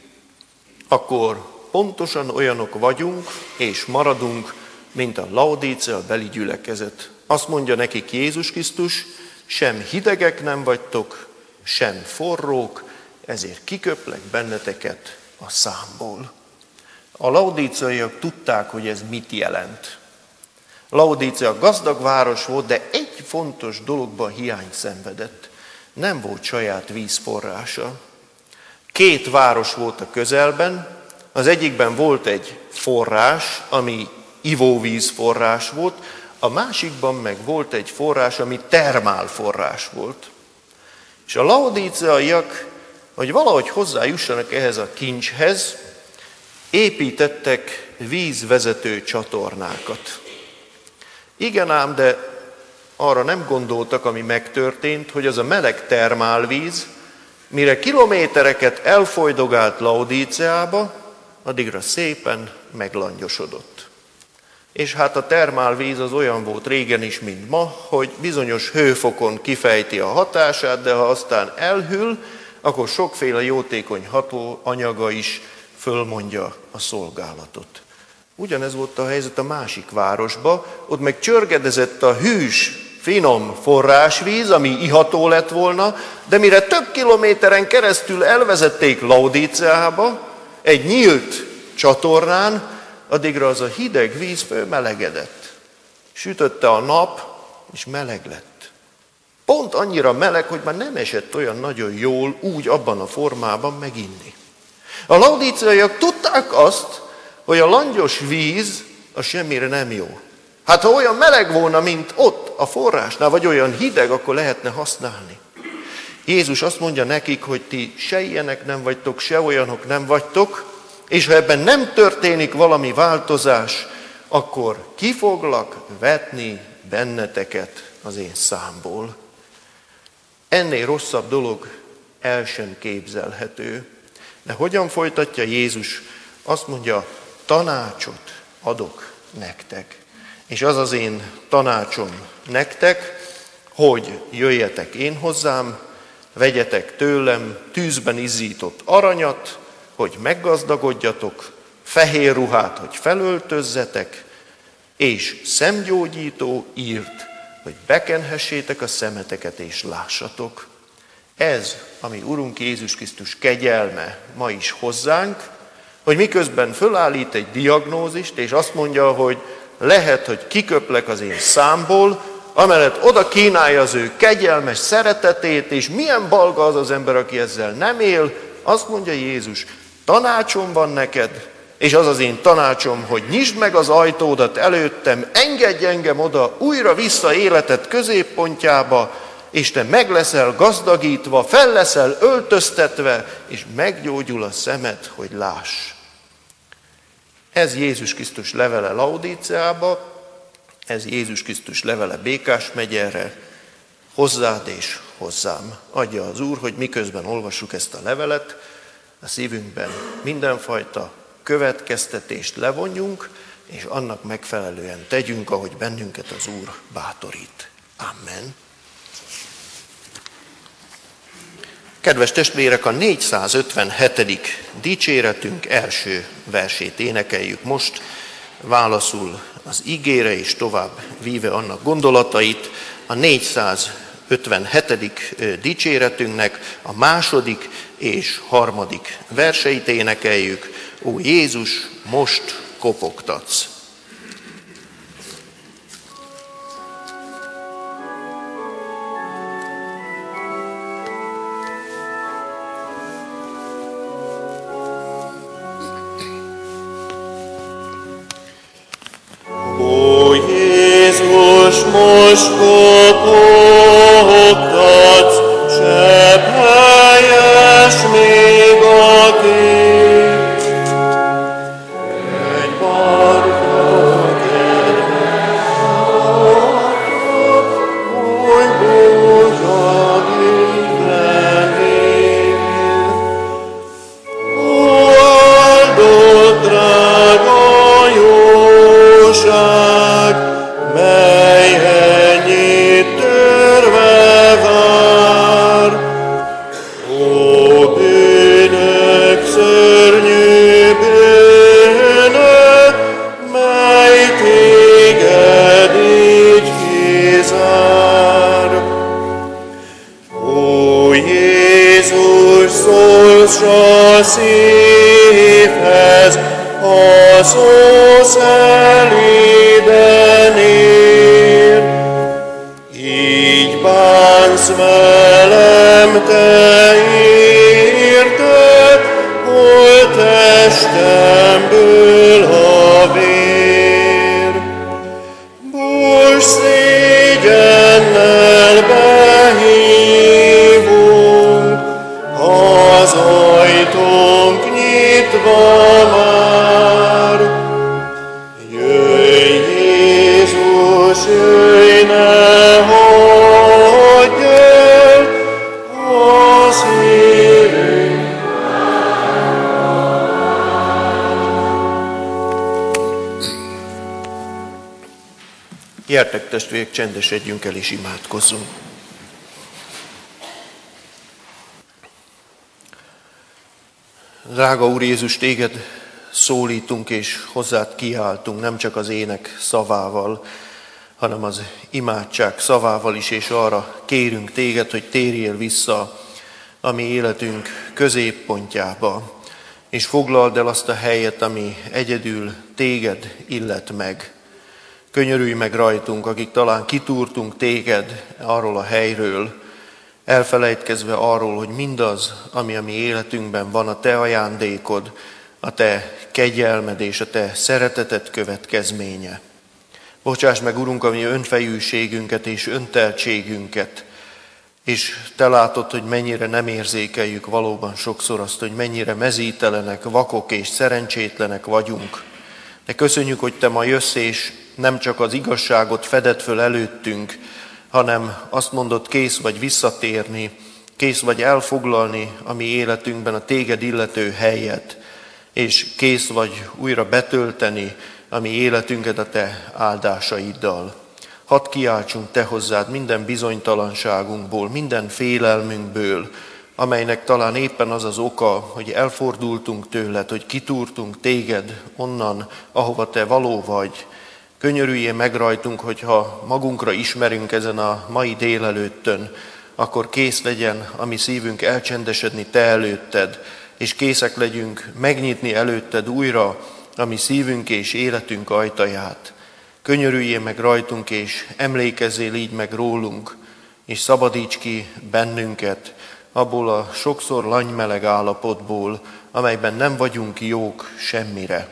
akkor pontosan olyanok vagyunk és maradunk, mint a Laodícea beli gyülekezet. Azt mondja nekik Jézus Krisztus, sem hidegek nem vagytok, sem forrók, ezért kiköplek benneteket a számból. A laodíceaiak tudták, hogy ez mit jelent. Laodícea gazdag város volt, de egy fontos dologban hiányt szenvedett. Nem volt saját vízforrása. Két város volt a közelben, az egyikben volt egy forrás, ami ivóvíz forrás volt, a másikban meg volt egy forrás, ami termál forrás volt. És a laodíceaiak, hogy valahogy hozzájussanak ehhez a kincshez, építettek vízvezető csatornákat. Igen ám, de arra nem gondoltak, ami megtörtént, hogy az a meleg termálvíz, mire kilométereket elfolydogált Laodíceába, addigra szépen meglangyosodott. És hát a termálvíz az olyan volt régen is, mint ma, hogy bizonyos hőfokon kifejti a hatását, de ha aztán elhűl, akkor sokféle jótékony hatóanyaga is fölmondja a szolgálatot. Ugyanez volt a helyzet a másik városba, ott meg csörgedezett a hűs, finom forrásvíz, ami iható lett volna, de mire több kilométeren keresztül elvezették Laodíceába, egy nyílt csatornán, addigra az a hideg víz fölmelegedett. Sütötte a nap, és meleg lett. Pont annyira meleg, hogy már nem esett olyan nagyon jól úgy abban a formában meginni. A laodíceaiak tudták azt, hogy a langyos víz a semmire nem jó. Hát ha olyan meleg volna, mint ott a forrásnál, vagy olyan hideg, akkor lehetne használni. Jézus azt mondja nekik, hogy ti se ilyenek nem vagytok, se olyanok nem vagytok, és ha ebben nem történik valami változás, akkor ki foglak vetni benneteket az én számból. Ennél rosszabb dolog el sem képzelhető. De hogyan folytatja Jézus? Azt mondja, tanácsot adok nektek. És az az én tanácsom nektek, hogy jöjjetek én hozzám, vegyetek tőlem tűzben izzított aranyat, hogy meggazdagodjatok, fehér ruhát, hogy felöltözzetek, és szemgyógyító írt, hogy bekenhessétek a szemeteket és lássatok. Ez, ami Urunk Jézus Krisztus kegyelme ma is hozzánk, hogy miközben fölállít egy diagnózist, és azt mondja, hogy lehet, hogy kiköplek az én számból, amellett oda kínálja az ő kegyelmes szeretetét, és milyen balga az az ember, aki ezzel nem él, azt mondja Jézus, tanácsom van neked, és az az én tanácsom, hogy nyisd meg az ajtódat előttem, engedj engem oda újra vissza életed középpontjába, és te meg leszel gazdagítva, fel leszel öltöztetve, és meggyógyul a szemed, hogy láss. Ez Jézus Krisztus levele Laodíceába, ez Jézus Krisztus levele Békásmegyerre, hozzád és hozzám. Adja az Úr, hogy miközben olvassuk ezt a levelet, a szívünkben mindenfajta következtetést levonjunk, és annak megfelelően tegyünk, ahogy bennünket az Úr bátorít. Amen. Kedves testvérek, a négyszázötvenhetedik dicséretünk első versét énekeljük most, válaszul az igére és tovább víve annak gondolatait. A négyszázötvenhetedik dicséretünknek a második és harmadik verseit énekeljük. Ó Jézus, most kopogtatsz! Most kopogtatsz, sebb helyes még a kép. Egy barna kedves, oly boldog lennél. Oldott drága jóság, mely ennyit törve vár. Ó, bűnök szörnyű bűnök, mely téged így kizár. Ó, Jézus, szólsz a szívhez, a szó szelíden ér. Így bánsz velem, te érted, hol testemből a vér. Bújj szégyennel behívunk, az ajtónk nyitva már. Jöjj Jézus, Gyertek testvérek, csendesedjünk el és imádkozzunk. Drága Úr Jézus, téged szólítunk és hozzád kiáltunk, nem csak az ének szavával, hanem az imádság szavával is, és arra kérünk téged, hogy térjél vissza a mi életünk középpontjába, és foglald el azt a helyet, ami egyedül téged illet meg. Könyörülj meg rajtunk, akik talán kitúrtunk téged arról a helyről, elfelejtkezve arról, hogy mindaz, ami a mi életünkben van, a te ajándékod, a te kegyelmed és a te szereteted következménye. Bocsáss meg, Urunk, a mi önfejűségünket és önteltségünket, és te látod, hogy mennyire nem érzékeljük valóban sokszor azt, hogy mennyire mezítelenek, vakok és szerencsétlenek vagyunk. De köszönjük, hogy te ma jössz, és nem csak az igazságot feded föl előttünk, hanem azt mondod, kész vagy visszatérni, kész vagy elfoglalni a mi életünkben a téged illető helyet, és kész vagy újra betölteni a mi életünket a te áldásaiddal. Hadd kiáltsunk te hozzád minden bizonytalanságunkból, minden félelmünkből, amelynek talán éppen az az oka, hogy elfordultunk tőled, hogy kitúrtunk téged onnan, ahova te való vagy. Könyörüljél meg rajtunk, hogyha magunkra ismerünk ezen a mai délelőttön, akkor kész legyen a mi szívünk elcsendesedni te előtted, és készek legyünk megnyitni előtted újra a mi szívünk és életünk ajtaját. Könyörüljél meg rajtunk, és emlékezzél így meg rólunk, és szabadíts ki bennünket abból a sokszor langymeleg állapotból, amelyben nem vagyunk jók semmire.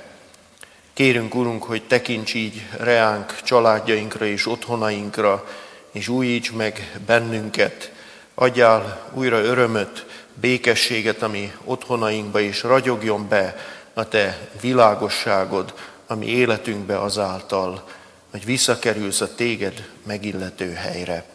Kérünk, Urunk, hogy tekints így reánk, családjainkra és otthonainkra, és újíts meg bennünket. Adjál újra örömöt, békességet a mi otthonainkba, és ragyogjon be a te világosságod a mi életünkbe azáltal, hogy visszakerülsz a téged megillető helyre.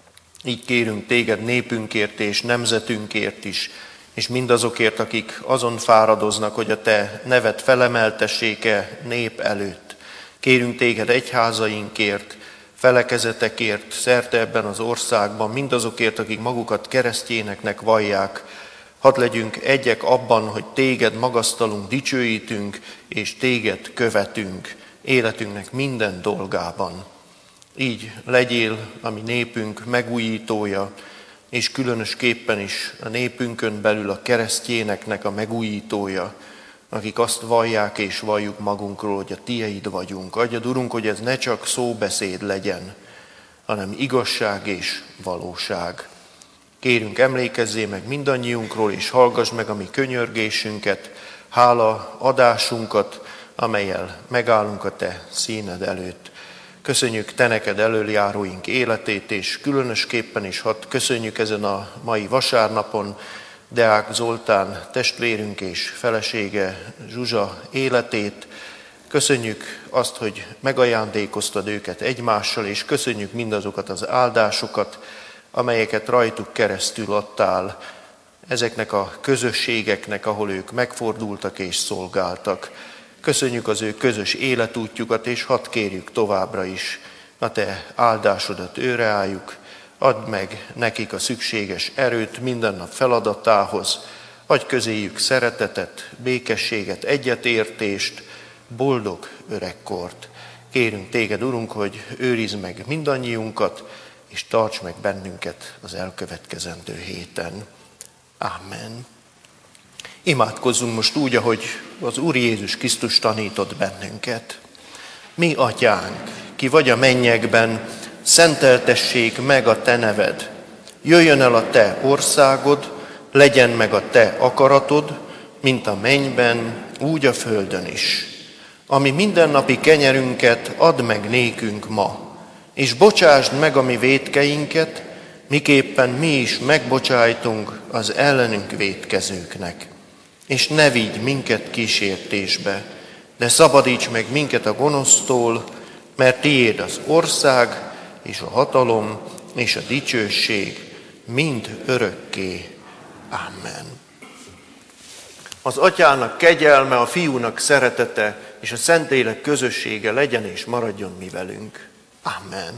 Így kérünk téged népünkért és nemzetünkért is, és mindazokért, akik azon fáradoznak, hogy a te neved felemeltessék-e nép előtt. Kérünk téged egyházainkért, felekezetekért, szerte ebben az országban, mindazokért, akik magukat keresztjéneknek vallják. Hadd legyünk egyek abban, hogy téged magasztalunk, dicsőítünk, és téged követünk életünknek minden dolgában. Így legyél a mi népünk megújítója, és különösképpen is a népünkön belül a keresztjéneknek a megújítója, akik azt vallják és valljuk magunkról, hogy a tieid vagyunk. Adjad, Urunk, hogy ez ne csak szóbeszéd legyen, hanem igazság és valóság. Kérünk, emlékezzél meg mindannyiunkról, és hallgass meg a mi könyörgésünket, hála adásunkat, amellyel megállunk a te színed előtt. Köszönjük te neked elöljáróink életét, és különösképpen is hadd köszönjük ezen a mai vasárnapon Deák Zoltán testvérünk és felesége Zsuzsa életét. Köszönjük azt, hogy megajándékoztad őket egymással, és köszönjük mindazokat az áldásokat, amelyeket rajtuk keresztül adtál ezeknek a közösségeknek, ahol ők megfordultak és szolgáltak. Köszönjük az ő közös életútjukat, és hadd kérjük továbbra is a te áldásodat őreálljuk. Add meg nekik a szükséges erőt minden nap feladatához, adj közéjük szeretetet, békességet, egyetértést, boldog öregkort. Kérünk téged, Urunk, hogy őrizd meg mindannyiunkat, és tarts meg bennünket az elkövetkezendő héten. Amen. Imádkozzunk most úgy, ahogy az Úr Jézus Krisztus tanított bennünket. Mi, Atyánk, ki vagy a mennyekben, szenteltessék meg a te neved. Jöjjön el a te országod, legyen meg a te akaratod, mint a mennyben, úgy a földön is. Ami mindennapi kenyerünket add meg nékünk ma, és bocsásd meg a mi vétkeinket, miképpen mi is megbocsájtunk az ellenünk vétkezőknek. És ne vigy minket kísértésbe, de szabadíts meg minket a gonosztól, mert tiéd az ország, és a hatalom, és a dicsőség mind örökké. Amen. Az Atyának kegyelme, a Fiúnak szeretete, és a Szentlélek közössége legyen és maradjon mi velünk. Amen.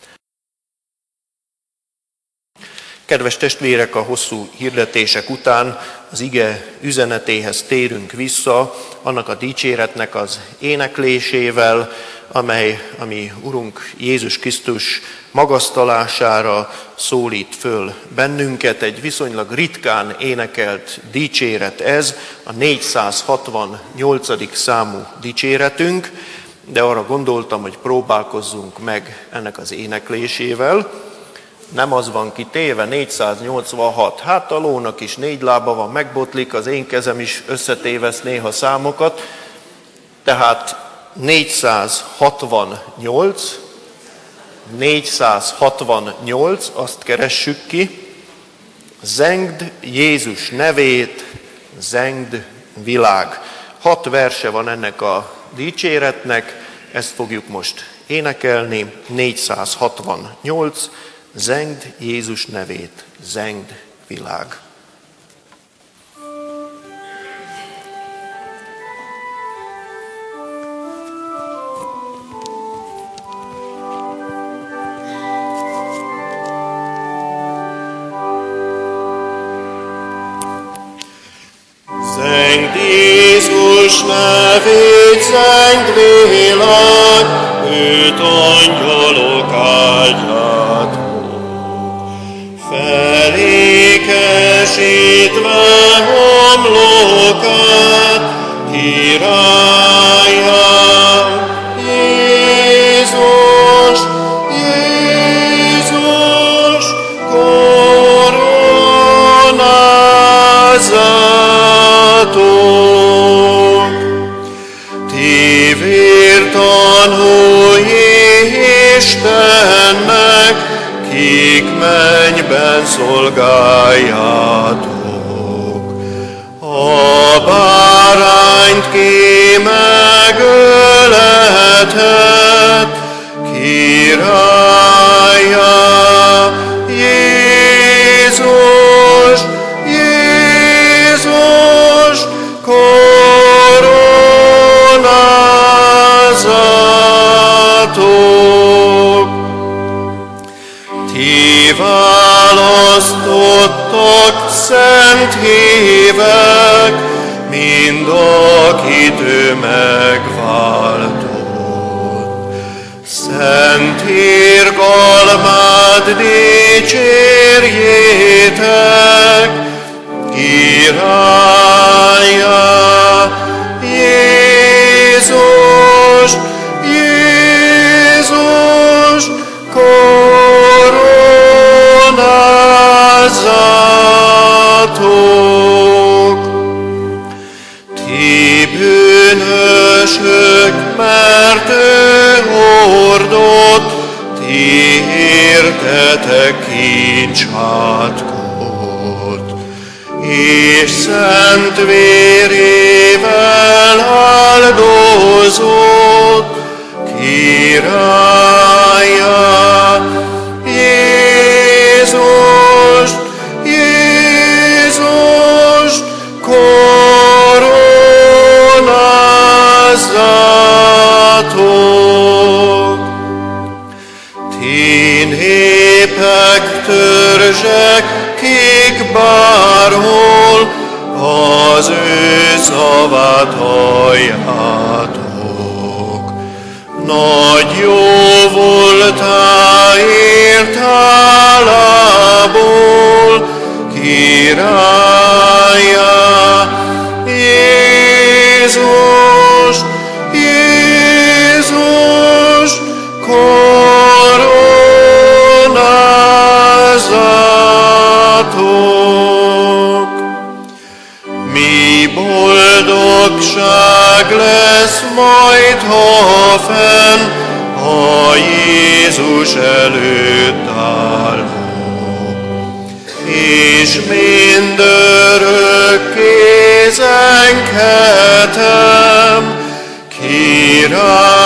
Kedves testvérek, a hosszú hirdetések után az ige üzenetéhez térünk vissza, annak a dicséretnek az éneklésével, amely a mi Urunk Jézus Krisztus magasztalására szólít föl bennünket. Egy viszonylag ritkán énekelt dicséret ez, a négyszázhatvannyolcadik számú dicséretünk, de arra gondoltam, hogy próbálkozzunk meg ennek az éneklésével. Nem az van kitéve, négyszáznyolcvanhat. Hát a lónak is négy lába van, megbotlik, az én kezem is összetévesz néha számokat. Tehát négyszázhatvannyolc, négyszázhatvannyolc, azt keressük ki. Zengd Jézus nevét, zengd világ. Hat verse van ennek a dicséretnek, ezt fogjuk most énekelni. négyszázhatvannyolc, zengd Jézus nevét, zengd világ. Zengd Jézus nevét, zengd világ, őt angyalok áldják. Felékesítve homlokát, királyám, Jézus, Jézus, koronázatok. Ti vértanúi Istennek, kik mennyben szolgáljátok. A bárányt ki megöletett, királya, Jézus, Jézus, koronázatok. Ti választottak szent hívek, mind akit ő megváltott. Szent irgalmát dicsérjétek, királya, Jézus, Jézus, koronázatok. Ti bűnösök, mert ő hordott, ti értetek kincsátkot, és szent vérével áldozott, királya, Jézus, Jézus, koronázatok. Ti népek, törzsek, kik bárhol az ő szavát halljátok. Nagy jó voltáért hálából, királya, Jézus, Jézus, koronázatok. Mi boldogság lesz majd, ha fenn a Jézus előtt állunk, és mindörökké zenghetem, királya,